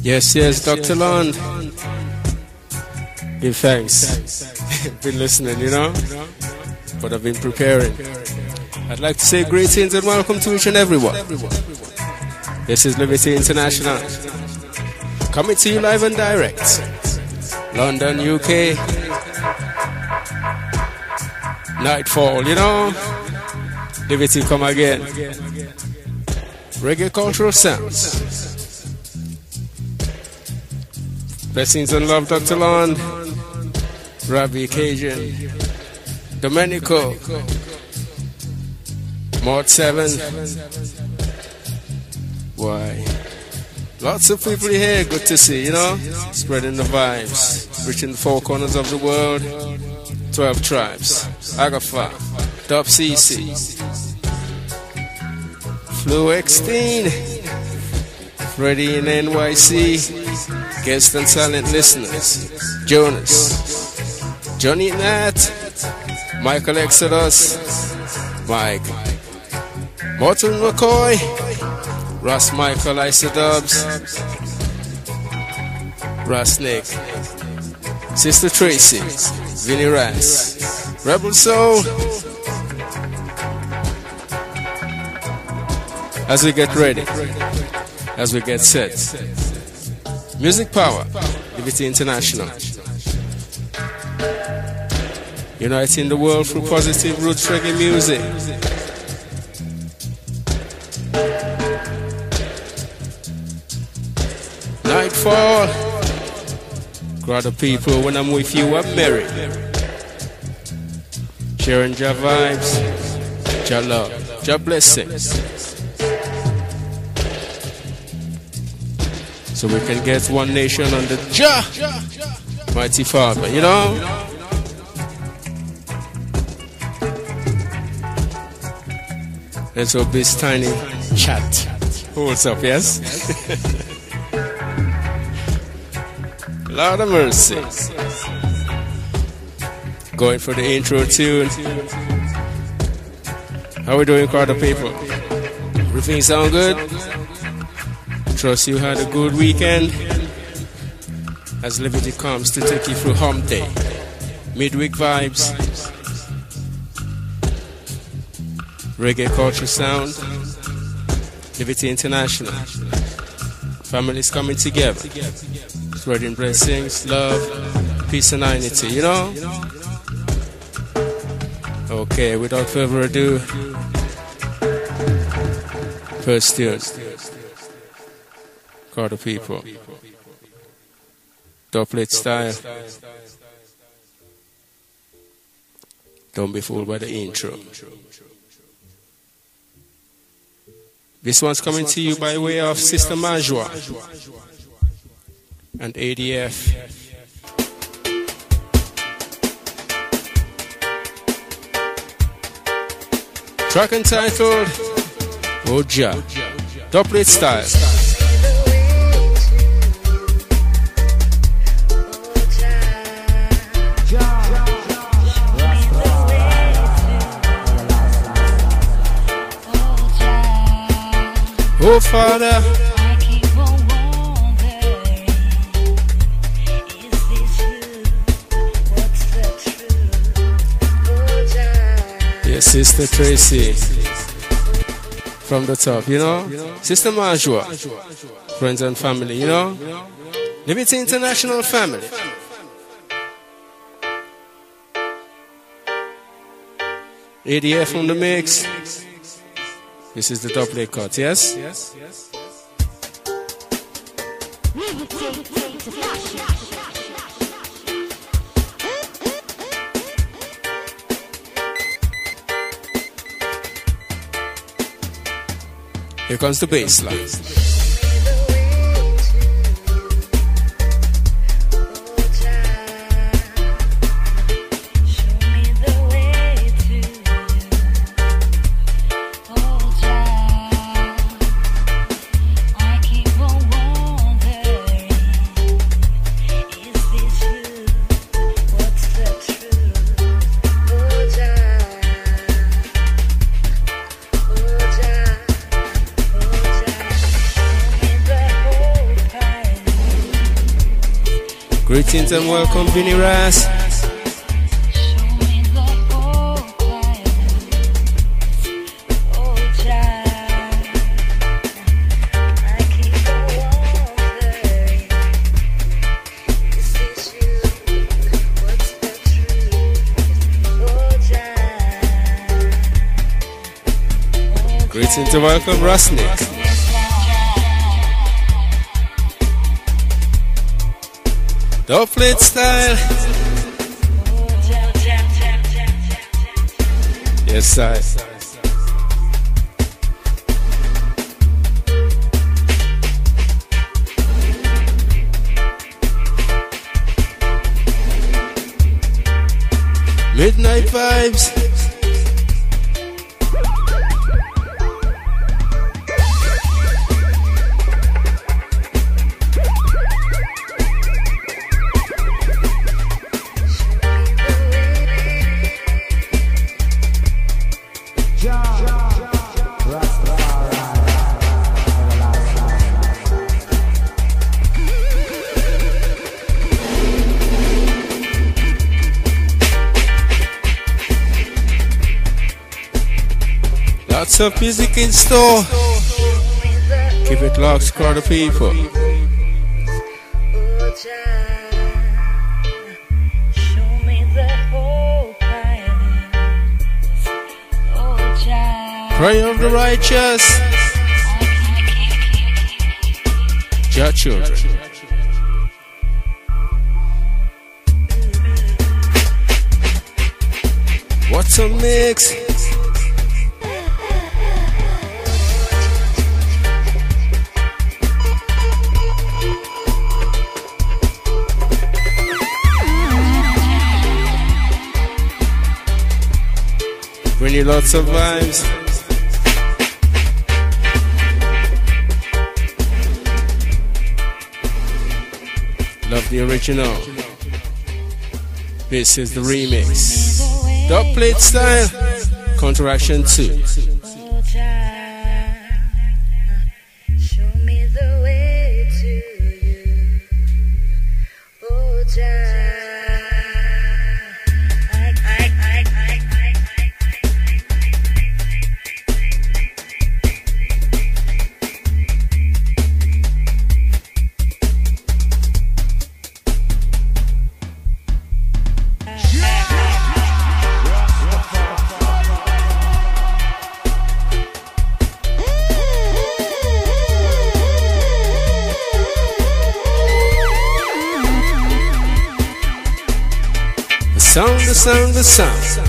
Yes, yes, Dr. Lund. Give thanks. Been listening, you know, but I've been preparing. I'd like to say greetings and welcome to each and everyone. This is Liberty International, coming to you live and direct. London, UK. Nightfall, you know. Liberty come again. Reggae cultural sounds. Blessings and love, Dr. Lund, Ravi Cajun, Domenico, Mod 7. Why? Lots of people here, good to see, you know, spreading the vibes, reaching the four corners of the world, 12 tribes, Agafa, Dub CC, Flu Exteen, Freddie in NYC, guest and silent listeners, Jonas, Johnny Nat, Michael Exodus, Mike, Morton McCoy, Ross Michael Isodubs, Ross Nick, Sister Tracy, Vinnie Rass, Rebel Soul. As we get ready, as we get set, Music Power, Liberty International, uniting the world through positive roots reggae music. Nightfall, crowd of people, when I'm with you, I'm merry. Sharing your vibes, your love, your blessings. So we can get one nation under Jah, mighty Father, you know? Let's hope this tiny chat holds up, yes? Lord of mercy. Going for the intro tune. How we doing, crowd of people? Everything sound good? Trust you had a good weekend. As Liberty comes to take you through Hump Day, midweek vibes, reggae culture sound, Liberty International, families coming together, spreading blessings, love, peace and unity, you know? Okay, without further ado, first tune. Crowd of people, doublet style. Don't be fooled by the intro. This one's coming to you by way of Sister Majwa and ADF. Track entitled Oja, doublet style. Oh, Father, I keep on wondering, is this you? What's the truth? Oh, Jah. yes, Sister Tracy, from the top, you know? Sister Majwa, friends and family, you know? Liberty International family. ADF on the mix. This is the doublet cut, yes? Here comes the bass line. Greetings and welcome, Vinny Ras. Greetings and welcome, Rusnik. Dubplate style. Yes, sir. Midnight vibes. Lots of music in store. Keep it locked, crowd of people. Prayer of the righteous. Jah children. What's a mix? Bring you lots of vibes. Love the original. This is the remix. Dubplate style. Counteraction 2. Show me the way to you. Oh, Jah. The sound, the sound.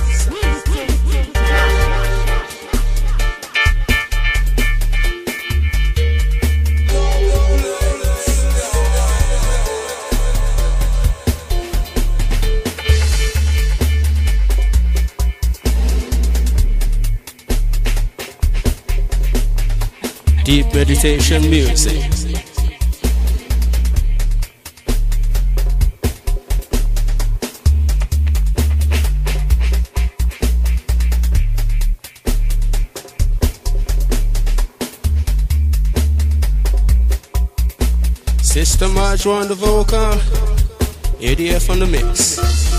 Deep meditation music. Sister Marge on the vocal, ADF on the mix.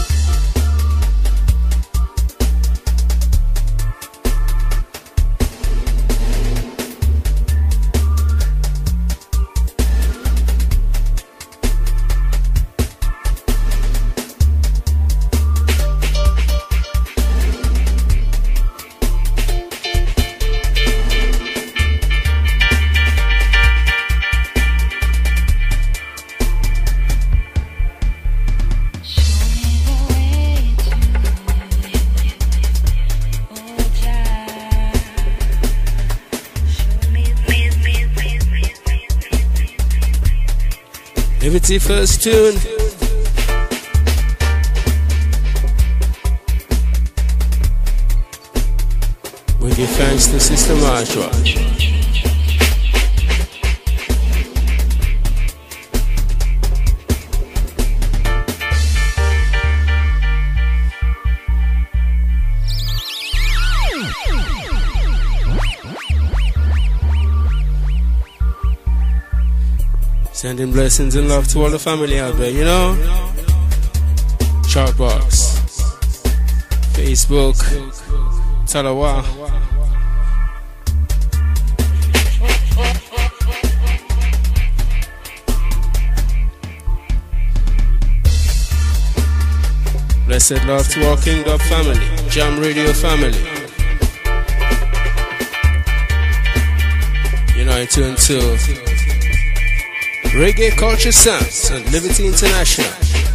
Liberty first tune. We give thanks to Sister Marshall. Sending blessings and love to all the family out there, you know. Chartbox, Facebook, Talawa. Blessed love to our King Dub family, Jam Radio family. You know, I tune to Reggae Culture Sounds and Liberty International.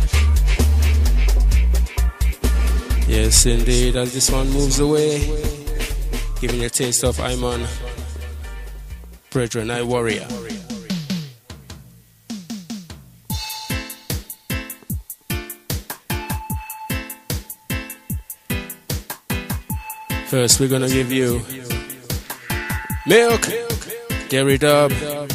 Yes, indeed, as this one moves away, giving you a taste of Iman, Brethren, I Warrior. First, we're gonna give you Milk, Gary Dub,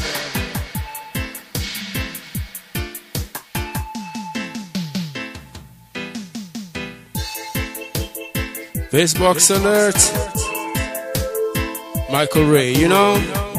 Facebox Alert, Michael Ray, you know.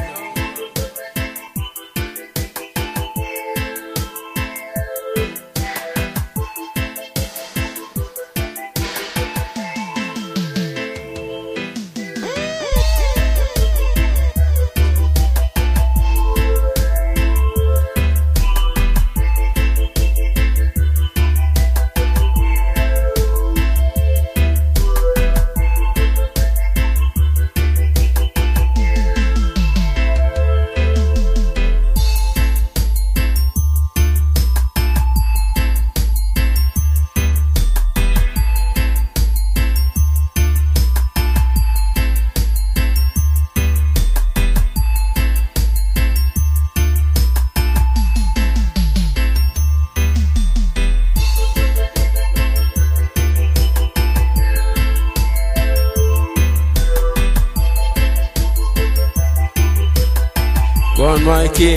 Go on, Mikey.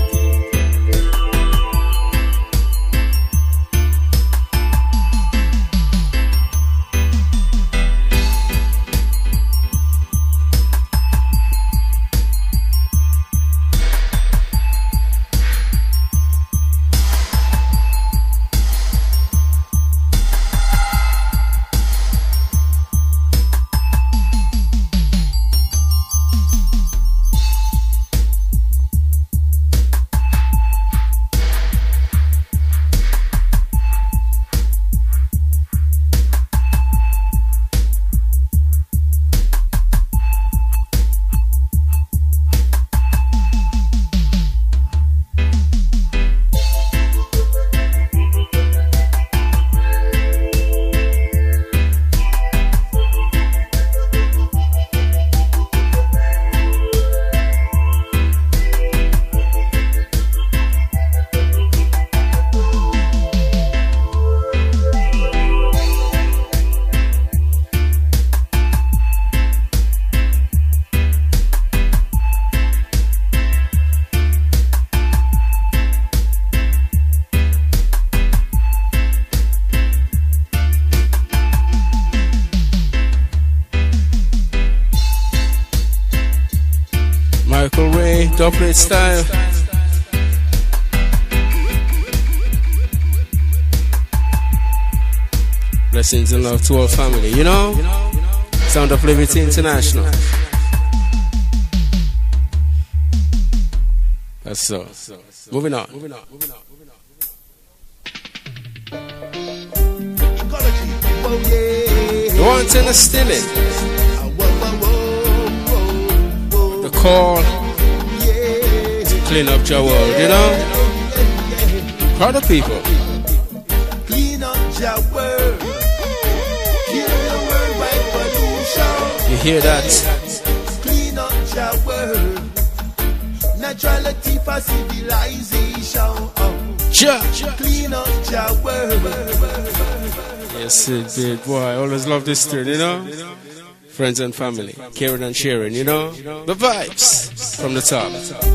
Michael Ray, Doublet Style. Blessings and love to all family, you know? Sound of Liberty International. That's so. Moving on. The one thing is still in. The call to clean up your world, you know? Proud of people. Clean up your world. Kill the worldwide pollution. You hear that? Clean up your world. Neutrality for civilization. Clean up your world. Yes, it did. Boy, I always love this tune, you know? Friends and family, caring and sharing, you know? The vibes from the top.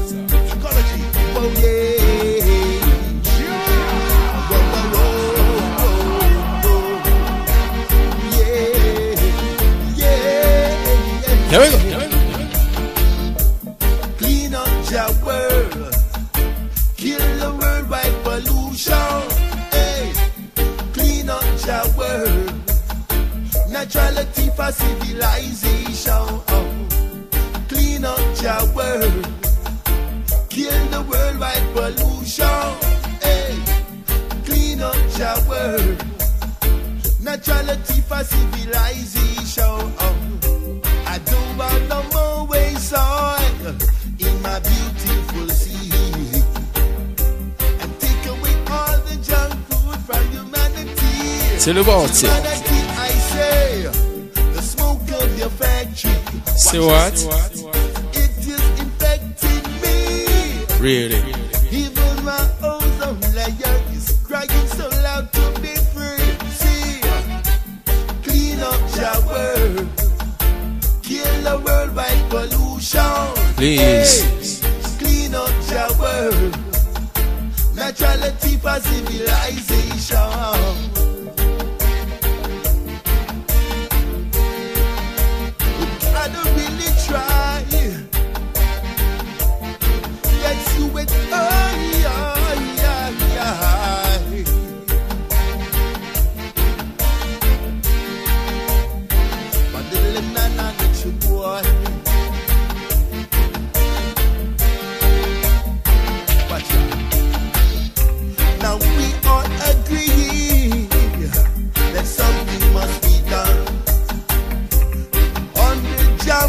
Here we go. Clean up your world. Kill civilization. Clean up your world. Kill the worldwide pollution. Hey, clean up your world. Neutrality for civilization. I don't want no more waste oil in my beautiful sea. And take away all the junk food from humanity. Tell about it. Humanity, I say, the smoke of your factory. Say what? It is infecting me. Really? Even my ozone layer is crying so loud to be free. See, clean up your world. Kill the worldwide pollution. Please. Hey, clean up your world. Neutrality for civilization. I don't really try. Yes, you went, but the little nana that you boy. Watch out. Now we all agree that something must be done. On the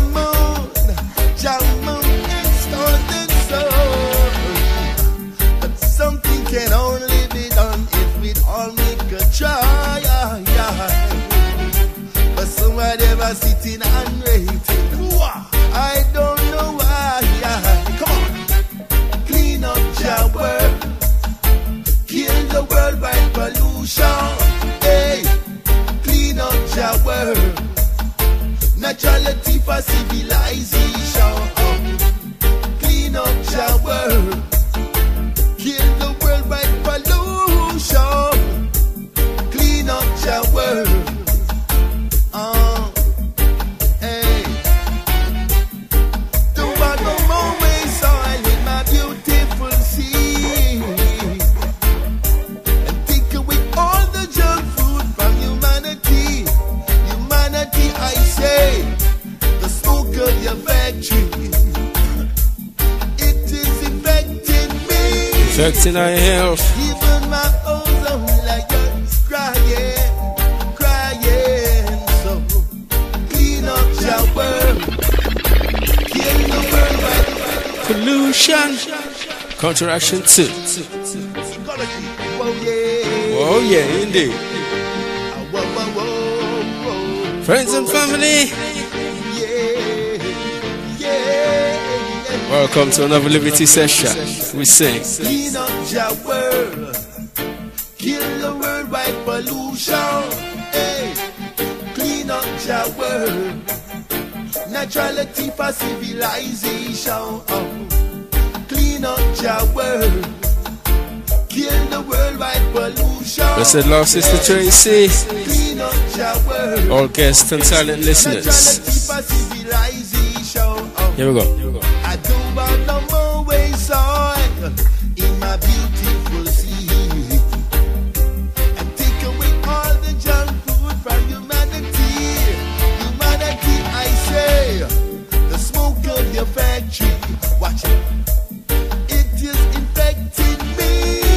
Jamun installed the sun. But something can only be done if we all make a try. But somebody ever sitting and waiting. I don't know why. Come on, clean up your world. Kill the worldwide pollution. Hey, clean up your world. Neutrality for civilization. Clean up your world. Kill the worldwide pollution. Clean up your world. Hey, don't want no more waste oil in my beautiful sea. And take away all the junk food from humanity. Humanity, I say, the smoke of your factory. It is infecting me. Affecting our health. Even my ozone layer is crying, crying. So clean up your world. Kill the world right. Pollution. Counteraction 2. Ecology. Whoa, yeah. Oh yeah, indeed. Whoa, whoa, whoa, whoa. Friends and family, Yeah, yeah. welcome to another Liberty session. We sing. Clean up your world. Kill the worldwide pollution. Hey, clean up your world. Neutrality for civilization. Clean up your world. Kill the worldwide pollution. Blessed love, Sister Tracy. Clean up your world. All guests and silent listeners. Neutrality for civilization. Here we go. I don't want no more waste oil in my beautiful sea. And take away all the junk food from humanity. Humanity, I say, the smoke of your factory. Watch it. It is infecting me.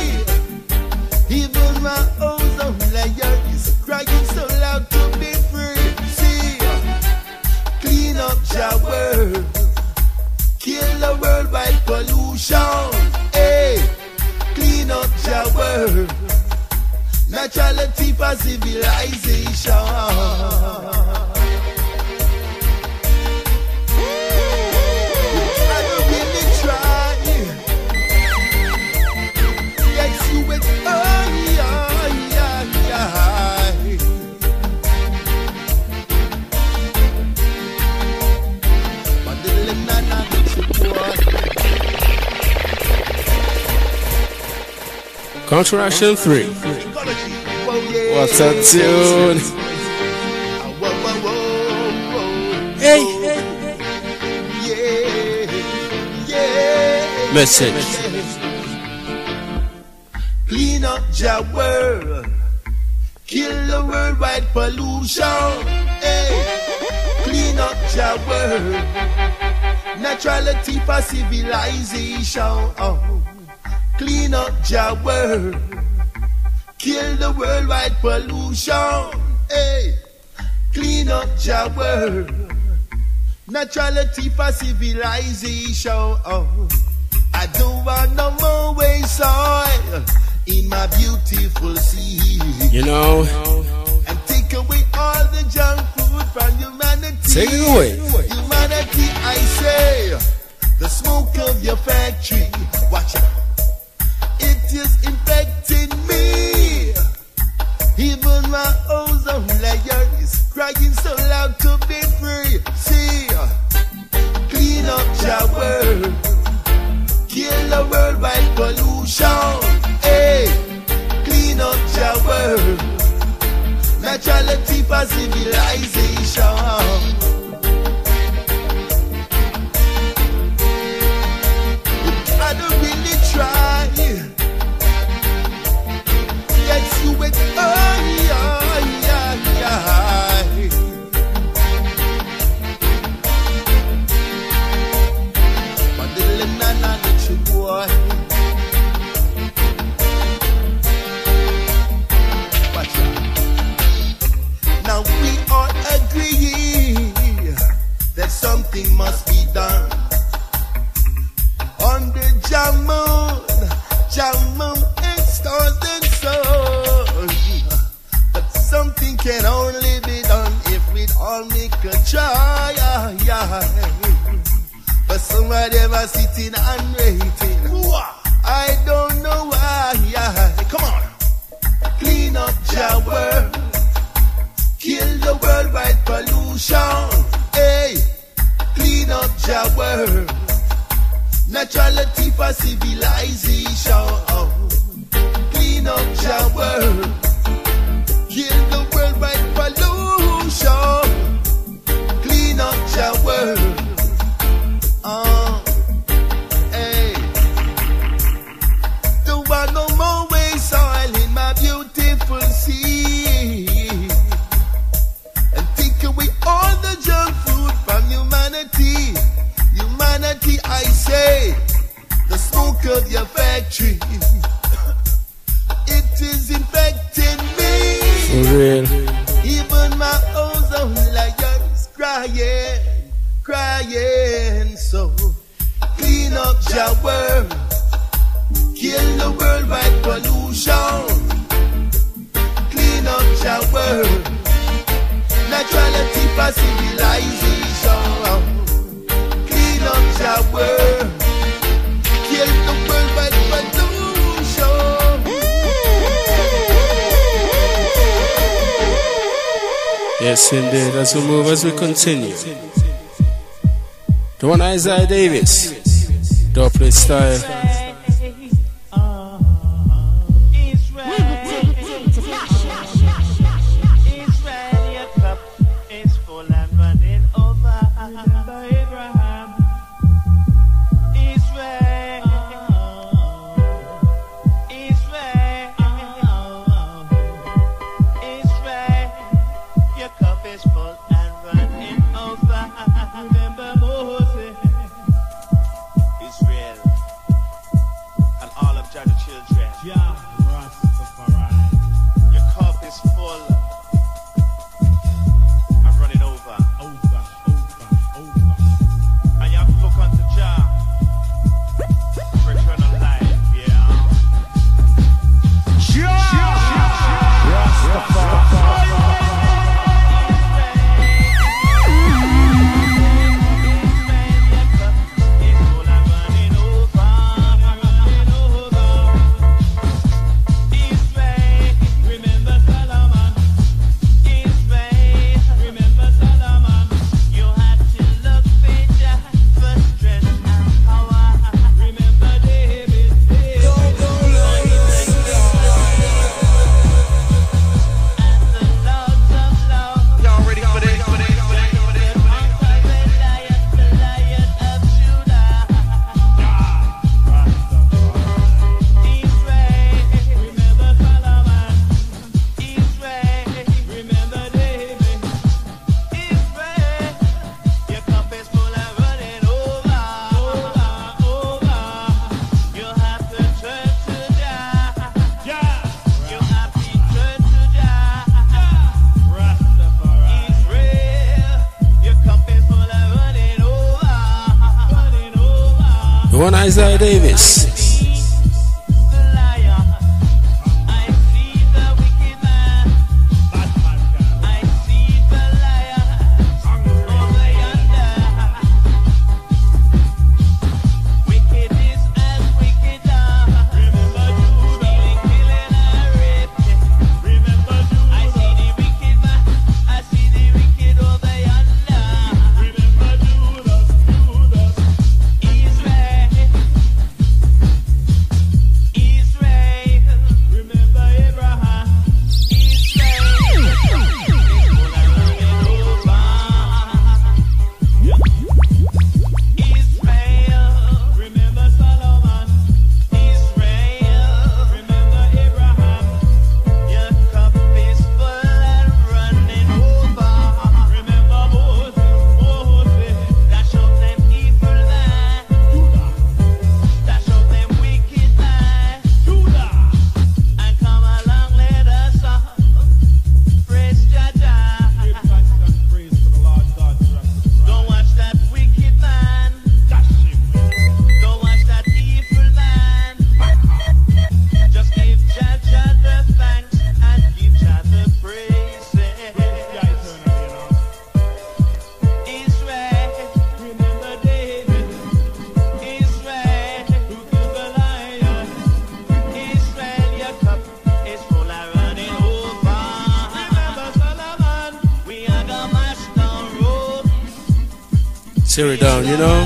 Even my ozone layer is crying so loud to be free. See, clean up your world. Kill the worldwide pollution. Hey, clean up your world. Neutrality for civilization. I don't really try. Yes, you went, but the little nana that you boy. Counteraction 3. Ecology. Whoa, yeah. What's a tune? Whoa, whoa, whoa, whoa. Hey. Yeah, yeah. Message. Clean up your world. Kill the worldwide pollution. Hey, Jah word. Neutrality for civilization. Oh. Clean up Jah word. Kill the worldwide pollution. Hey. Clean up Jah word. Neutrality for civilization. Oh. I don't want no more waste soil in my beautiful sea. You know, and take away all the junk food from humanity. Take it away. Humanity, I say, the smoke of your factory, watch out, it is infecting me. Even my ozone layer is crying so loud to be free. See, clean up Jah world, kill the worldwide pollution. Hey, clean up Jah world, neutrality for civilization. I don't really try. Yes, you went, but the little nana little boy. Watch out. Now we all agree that something must be done. Under Jamun and stars and sun. But something can only be done if we all make a try. But somebody ever sitting and waiting. I don't know why. Come on. Clean up Jah world. Kill the worldwide pollution. Hey, clean up Jah world. Neutrality for civilization. Clean up Jah world. Kill the worldwide pollution. Clean up Jah world. Hey. Don't want no more waste soil in my beautiful sea. And take away all the junk food from humanity. Humanity, I say, the smoke of your factory, it is infecting me. For real. Even my ozone layer is crying. So clean up Jah world, kill the worldwide pollution. Clean up Jah world, neutrality for civilization. Clean up Jah world, kill the worldwide pollution. Yes, indeed. As we move, as we continue. The one Isaiah Davis, Doppler style. one Isaiah Davis. Tear it down, you know.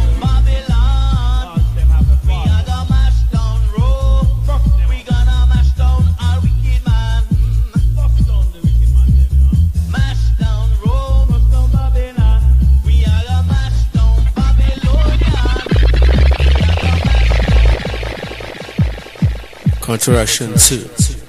Counteraction 2.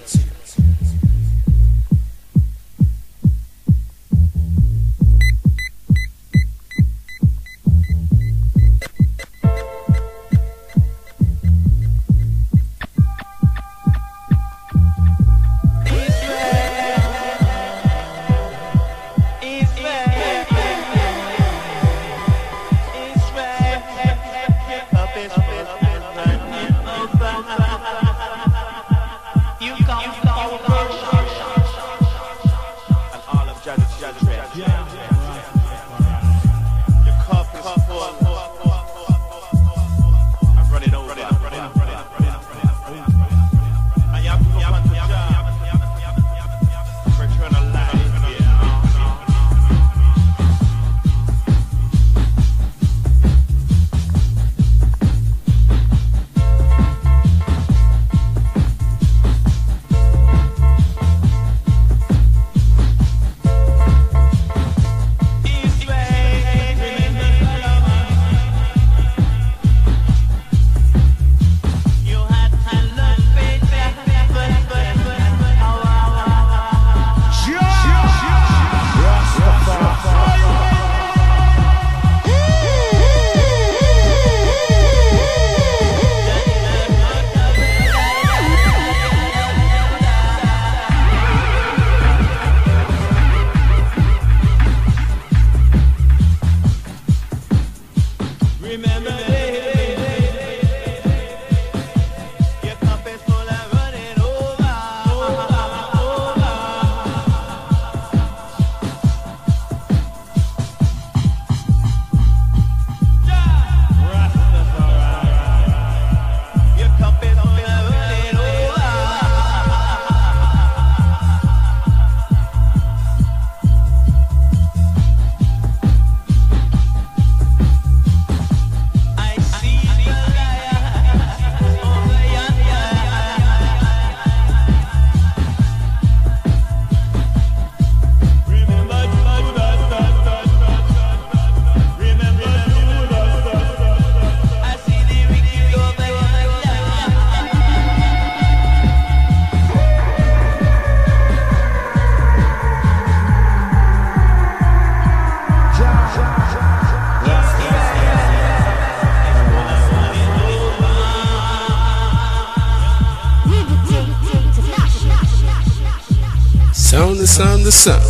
The sound.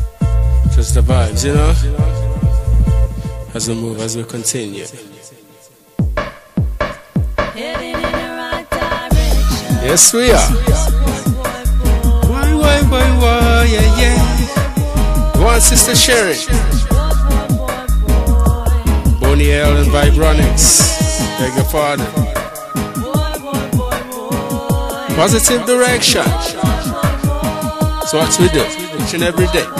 Just the vibes, you know. As we move, as we continue. Yes, we are. Why, yeah, yeah. One sister Sherry. Boney L and Vibronics. Beg your pardon. Positive direction. So what we do each and every day.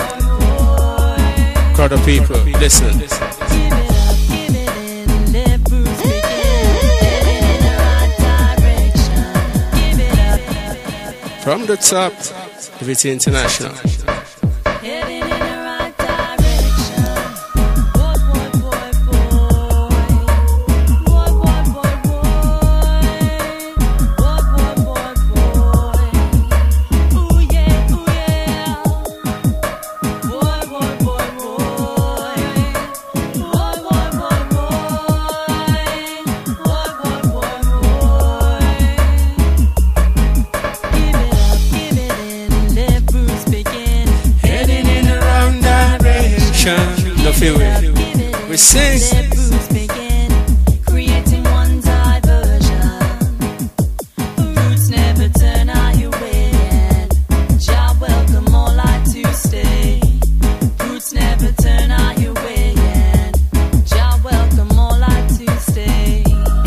Crowd of people, listen. From the top, Liberty International. We sing. Creating one diversion. Roots never turn out your way. Jah welcome all like to stay. Roots never turn out your way. Jah welcome all like to stay.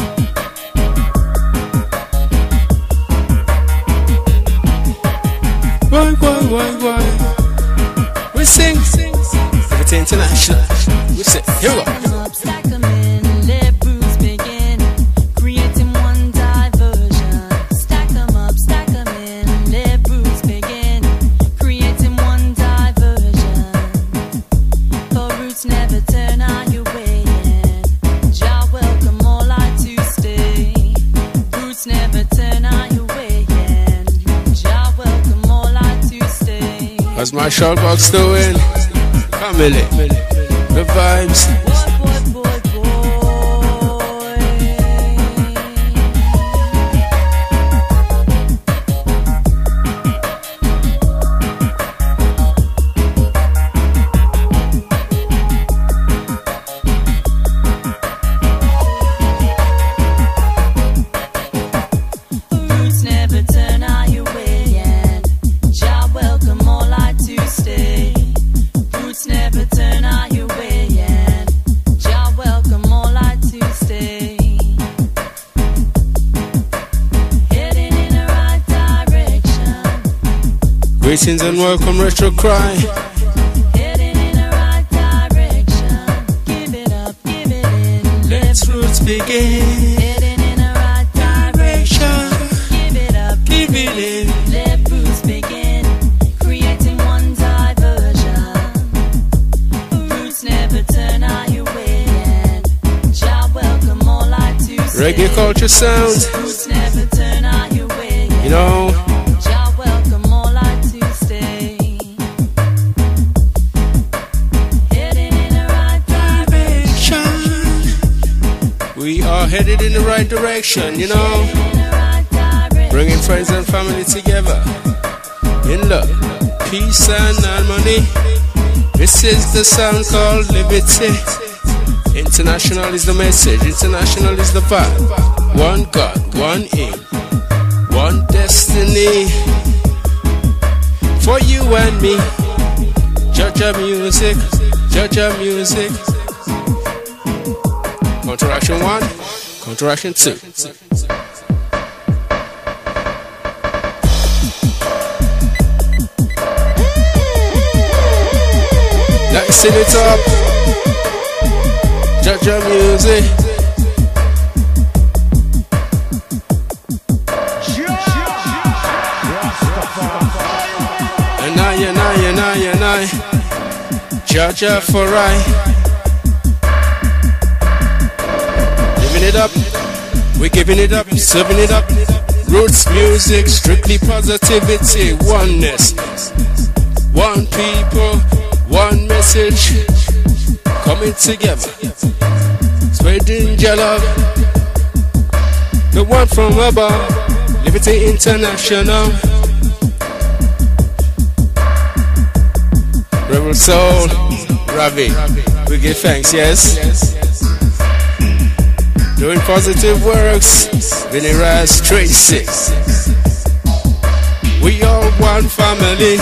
Why? We sing. Liberty International. We say, here we go. Stack 'em in, let roots begin. Creating one diversion. Stack 'em in, let roots begin. Creating one diversion. For roots never turn out your way. Jah welcome all like to stay. Roots never turn out your way. Jah welcome all like to stay. How's my short box doing? Family, the vibes. Roots never turn out your way. Jah welcome all like to stay. Roots never turn out your way, Jah welcome all like to stay. Heading in the right direction. Greetings and welcome, Retro Cry. Heading in the right direction. Give it up, give it in. Let's roots begin. Heading in the right direction. Give it up, Give it in. let roots begin. Creating one diversion. Roots never turn out your way. Jah welcome all like to stay. Reggae culture sound. Roots never turn out your way. You know, Jah welcome all like to stay. Heading in the right direction. we are headed in the right direction, you know. In the right direction. Bringing friends and family together. In love, peace and harmony. This is the sound called Liberty. International is the message, international is the vibe. One God, one aim, one destiny. For you and me. Jaja music, Jaja music. Counteraction 1, counteraction 2. Let's sing it up. Jaja music. And I, Jaja for I. Giving it up, we're giving it up, serving it up. Roots music, strictly positivity, oneness. One people, one message, coming together, spreading your love. The one from above, Liberty International. Rebel Soul, Ravi, we give thanks, yes. The Doing positive works, Vinny Raz Tracy. We all one family.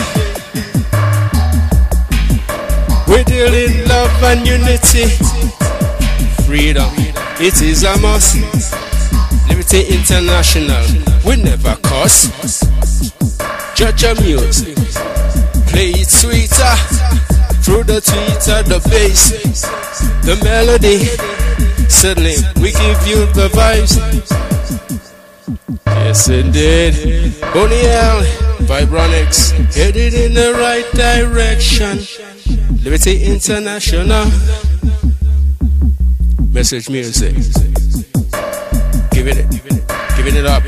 We deal in love and unity. Freedom, it is a must. Liberty International, we never cuss. Judge your music, play it sweeter. Through the tweeter, the bass, the melody. Suddenly, we give you the vibes. Yes, indeed. O'Neill, Vibronics, headed in the right direction. Liberty International. Message music. Giving it up.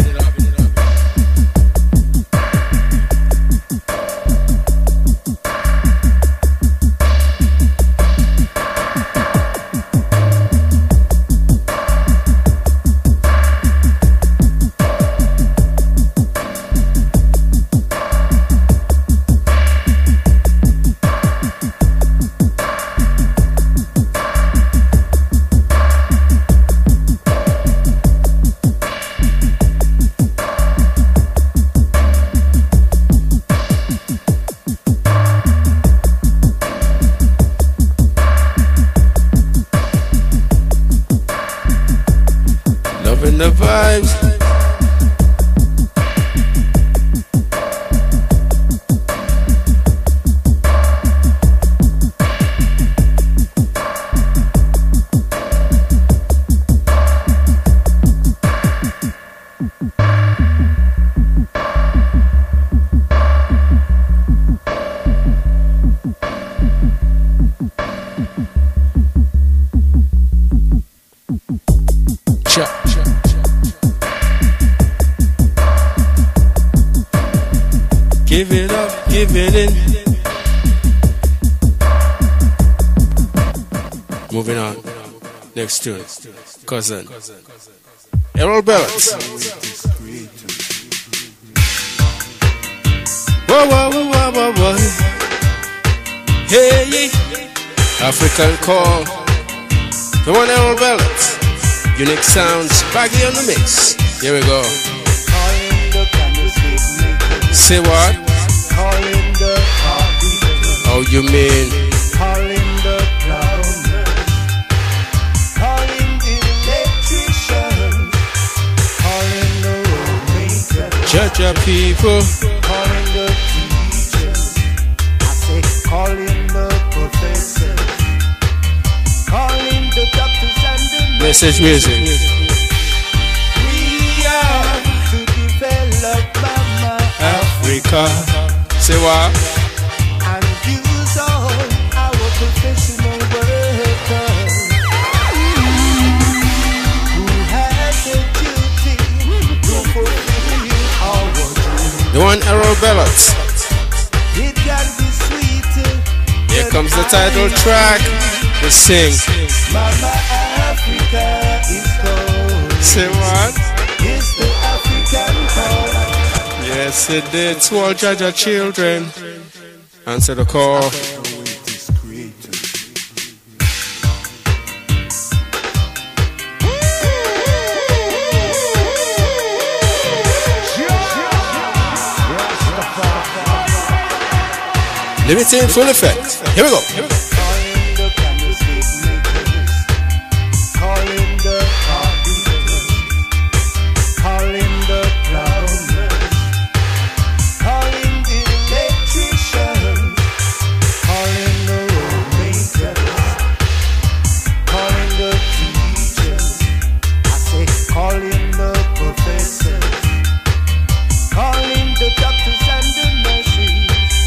Loving the vibes. Give it up, give it in. Moving on. Next tune. Cousin. Errol Bellet. Whoa, whoa, whoa, whoa, whoa, whoa. Hey, African call. The one Errol Bellet. Unique sounds, baggy on the mix. Here we go. Say what? Calling the carpenters. Oh, you mean? Calling the plumbers. Calling the electricians. Calling the road makers. Judge your people. Calling the teachers. I say calling the professors. Calling the doctors and the Message music. We are to develop Mama Africa. Say what? and use all our professional workers who has a duty to fulfill our duty. The one Errol Bellet. It can be sweet. Here comes the title track. We sing. Mama Africa is cold. Say what? It's the African call. Yes, it did. To all Jaja children. Answer the call. Liberty in full effect. Here we go. Calling the candlestick makers. Calling the carpenters. Calling the plumbers. Calling the electricians. Calling the road makers. Calling the teachers. I say calling the professors. Calling the doctors and the nurses.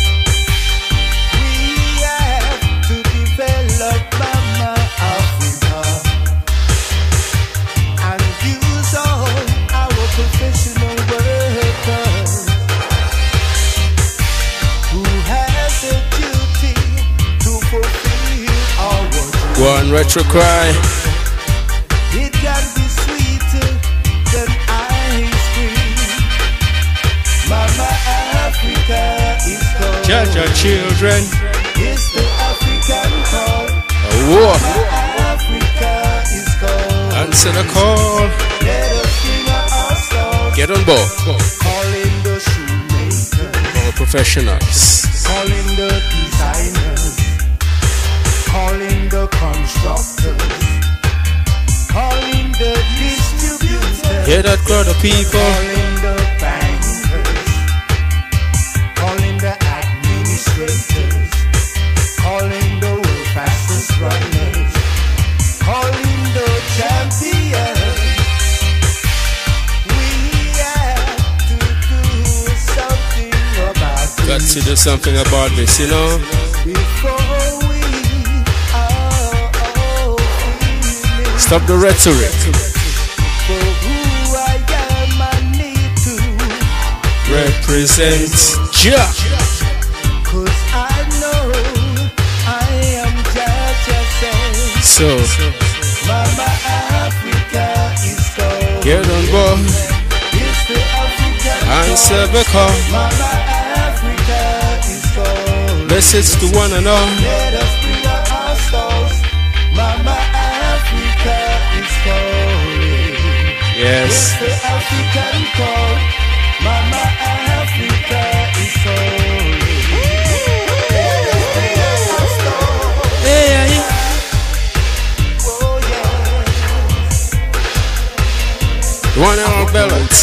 We have to develop Mama Africa and use all our professional workers who has a duty to fulfill our duty. Go on, retro cry. It can be sweeter than ice cream. Mama Africa is cold. Jaja children. It's the African call. A war. Africa is cold. And answer the call. Let us bring our souls. Get on board. Calling the shoemakers, All professionals. calling the designers, calling the constructors, calling the distributors. Hear that crowd of people? Calling the bankers, calling the administrators, calling the world fastest runners, calling the champions. We have to do something about Got this to do something about this, you know? before we are feeling. Stop the rhetoric. For who I am, I need to. Represent Jah. 'Cause I know I am just So, Mama Africa is calling. get on board. It's the African Answer the call. Mama Africa is calling. Message to one and all. Let us bring our souls. Mama Africa is calling. Yes. It's the African call. Mama Africa is calling. Let us bring our souls. Hey, Oh yeah. one and all balance.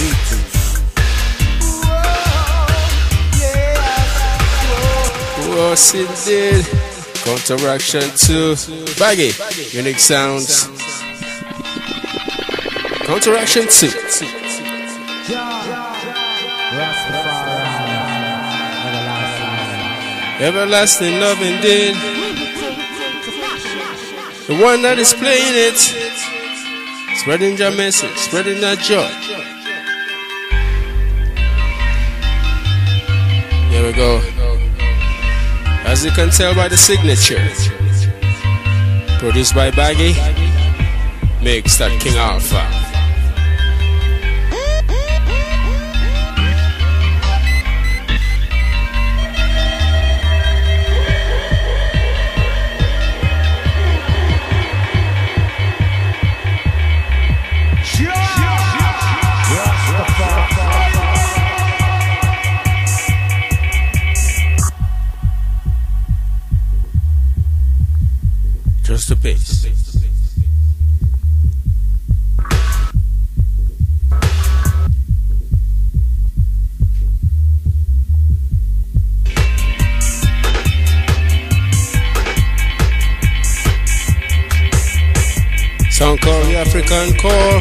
Was indeed. Counteraction to Baggy. Unique sounds. Counteraction 2. Everlasting love indeed. The one that is playing it. Spreading your message. Spreading that joy. Here we go. As you can tell by the signature. Produced by Baggy. Mixed at King Alpha. Just the pace. Song called The African Call.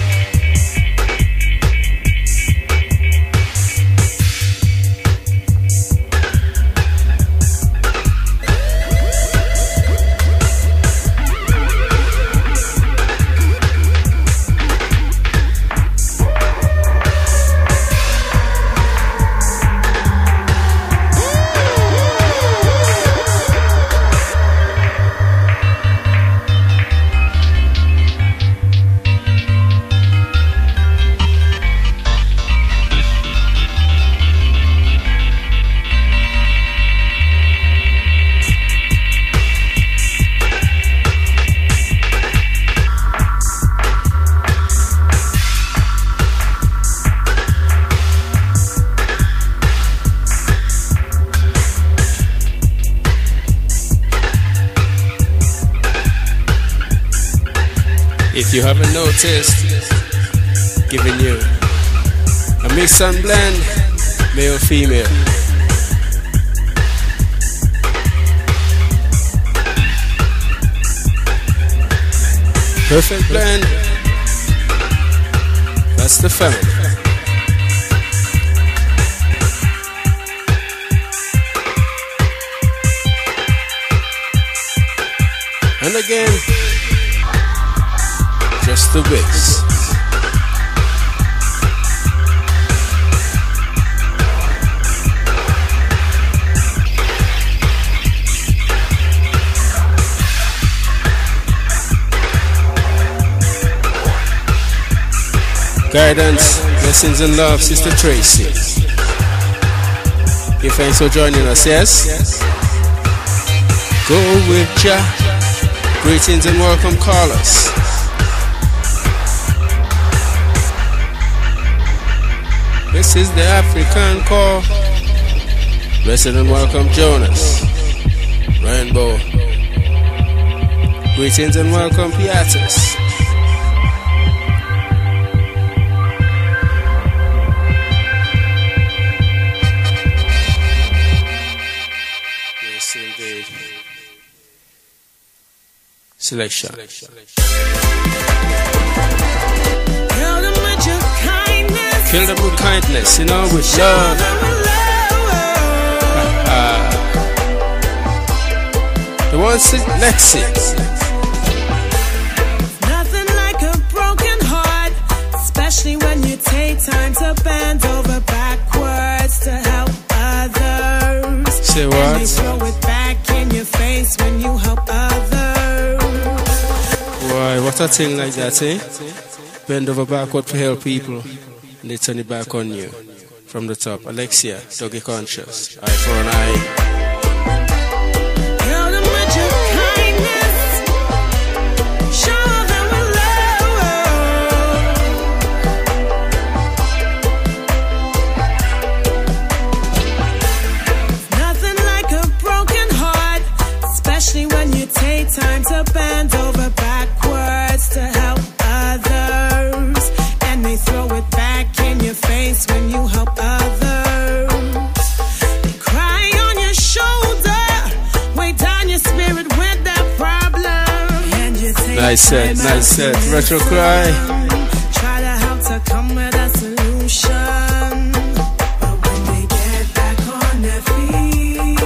If you haven't noticed, giving you a mix and blend, male, female. Perfect blend. That's the family. And again, just the bass. Guidance, blessings and love, Sister Tracy. Give thanks for joining us, yes? Go with Jah. Greetings and welcome, Carlos. This is the African Core. Blessed and welcome, Jonas. Rainbow. Greetings and welcome, Piatus. Yes, indeed. Selection. Kill them with kindness, you know, with love. The one sit Lexi. Nothing like a broken heart, especially when you take time to bend over backwards to help others. Say what? And they throw it back in your face when you help others. Why, what a thing like that, eh? Bend over backward to help people, and they turn it back on you. From the top, Alexia, Doggy Conscious, Eye for an Eye. Time to bend over backwards to help others, and they throw it back in your face when you help others. They cry on your shoulder, weigh down your spirit with that problem, and you take nice set, retro cry. Try to help to come with a solution, but when they get back on their feet,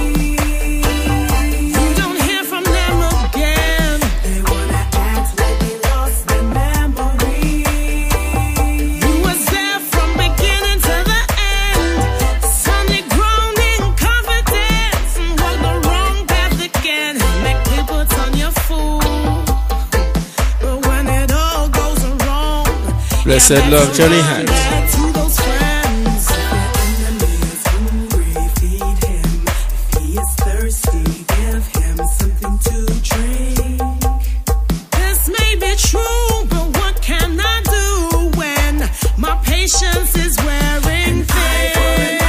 Blessed love, Johnny Hanks. This may be true, but what can I do when my patience is wearing thin?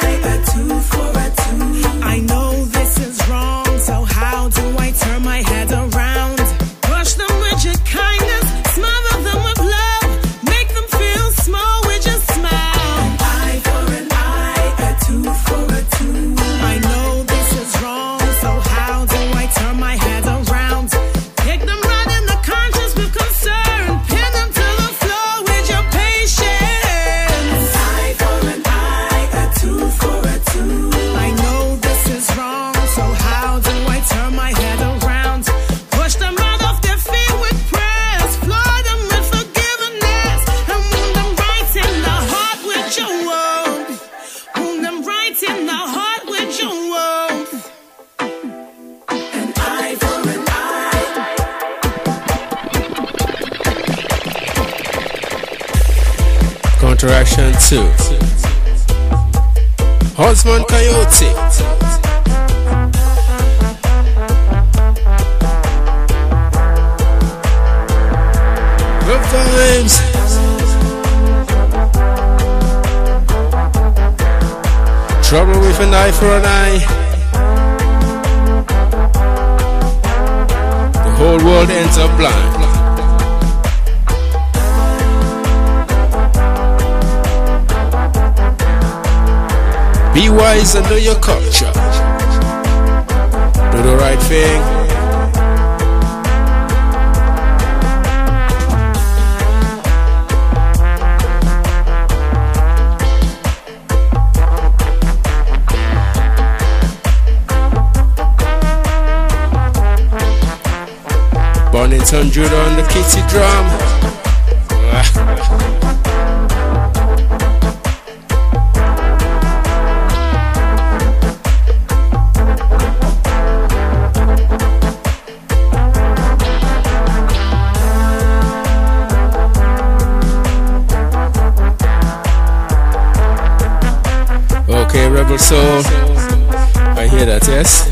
I know this is wrong, so how do I turn my head around? Brush them with your kindness, smother them with love, make them feel small with your smile. An eye for an eye, a tooth for a tooth. I know this is wrong, so how do I turn my head around? Take them right in the conscience with concern, pin them to the floor with your patience. An eye for an eye, a tooth for a tooth. I know this is wrong, so how do I turn my head around? Push them out off their feet with prayers, floor them with forgiveness, and wound them right in the heart with your word. Wound them right in the heart with your word. An eye for an eye. Counteraction 2. Horseman Coyote. Good vibes. Trouble with an eye for an eye. The whole world ends up blind. Be wise and know your culture. Do the right thing. Bonington Judah on the kitty drum. Okay, Rebel Soul. I hear that, yes?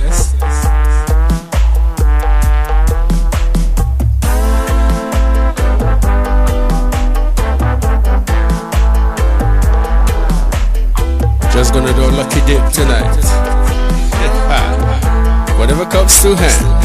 just gonna do a lucky dip tonight. Whatever comes to hand.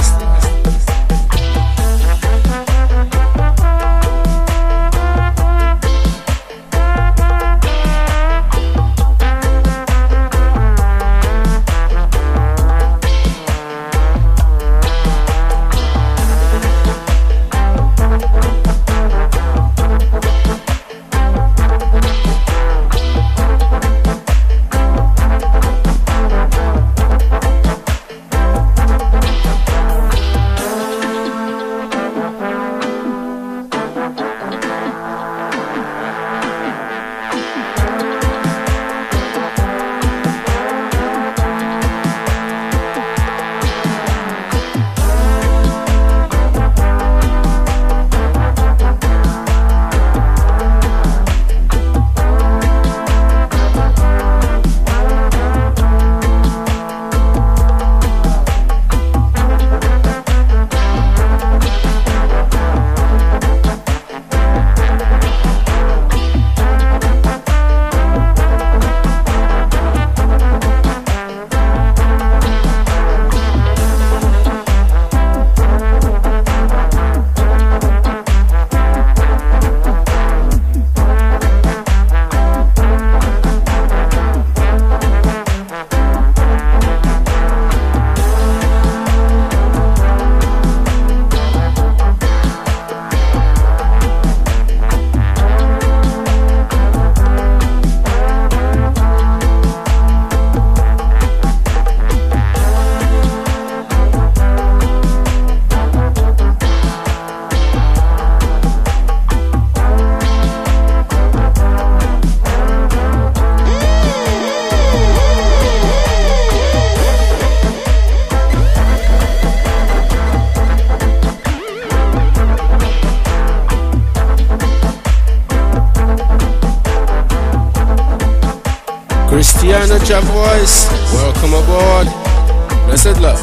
Cristiano Javois, welcome aboard. Blessed love.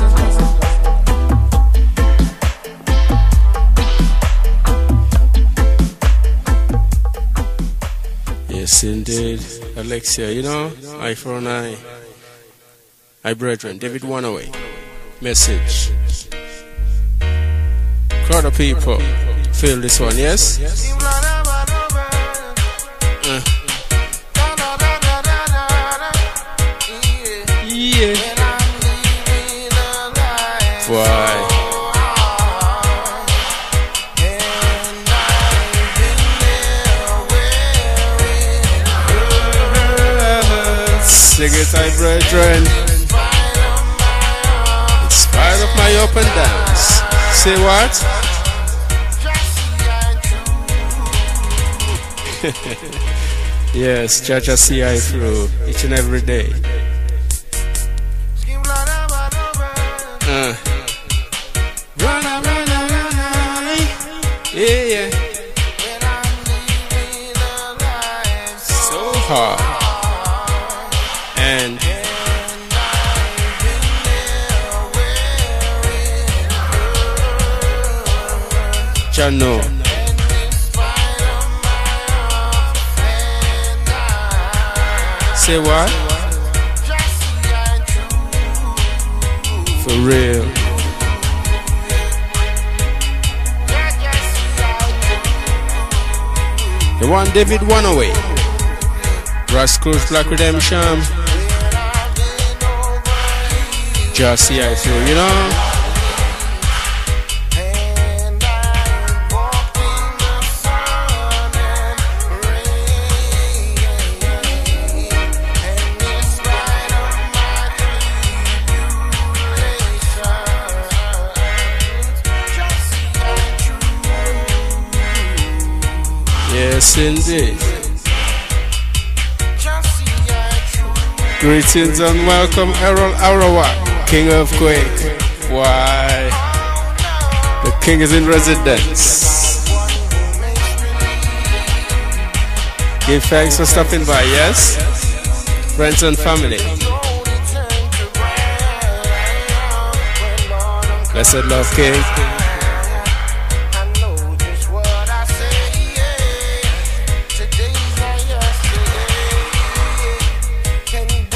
Yes, indeed. Alexia, you know, eye for an eye. Hi, brethren. David One-Away. Message. Crowd of people. Feel this one, yes? Yeah. Why? Sing it, my brethren. In spite of my up and downs. Say what? Yes, Jaja see I through each and every day. Yeah. So hard. And Jano. Say what? For real. The one David One-Away. Rascals Black Redemption. Just see I through, you know. Yes, indeed. Greetings and welcome, Errol Arawak, King of Quake. Why? The king is in residence. Give thanks for stopping by, yes? Friends and family. Blessed love, King. Can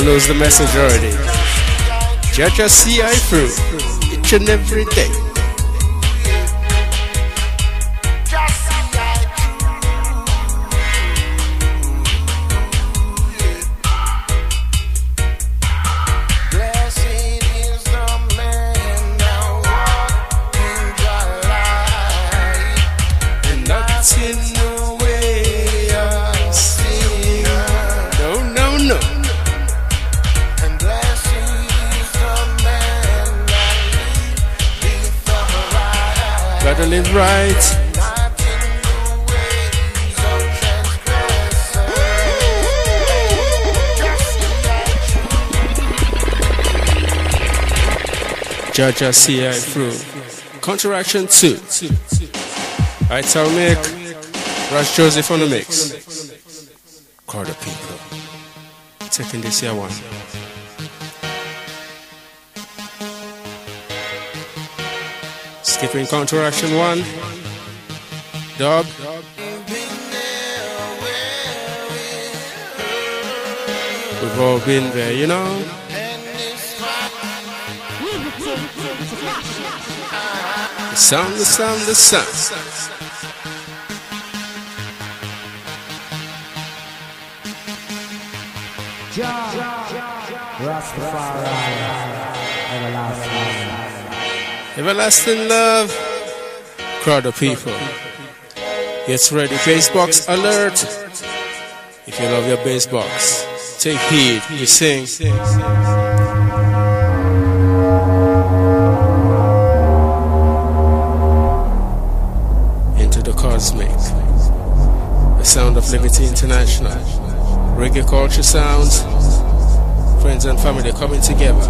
knows the message already. Jaja see I through each and every day. Gotta live right. Jaja see I through. Counteraction 2. Alright, so I'll make Rush Joseph on the mix. Crowd of people. Taking this here one. Skipping counteraction 1. Dub. We've all been there, you know. The sound, the sound, the sound. Everlasting love. Crowd of people. Get ready, bass box alert. If you love your bass box, take heed, we sing. Into the cosmic. The sound of Liberty International. Reggae culture sounds. Friends and family coming together.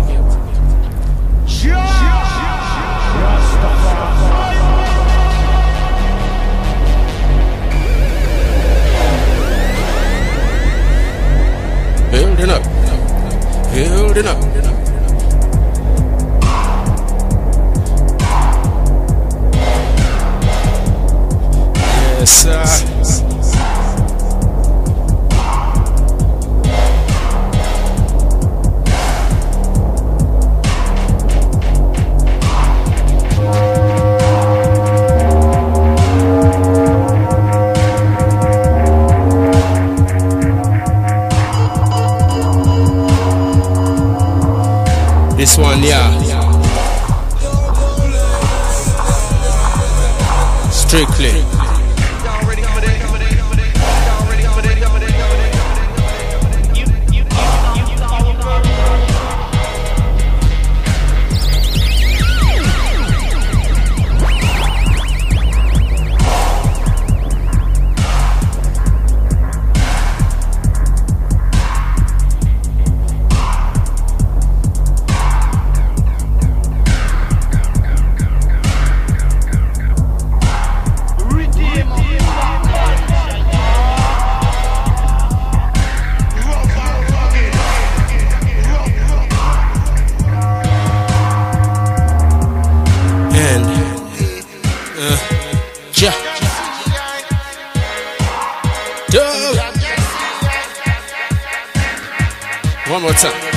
Building up, building up. Yes, sir. This one, yeah. Strictly. One more time.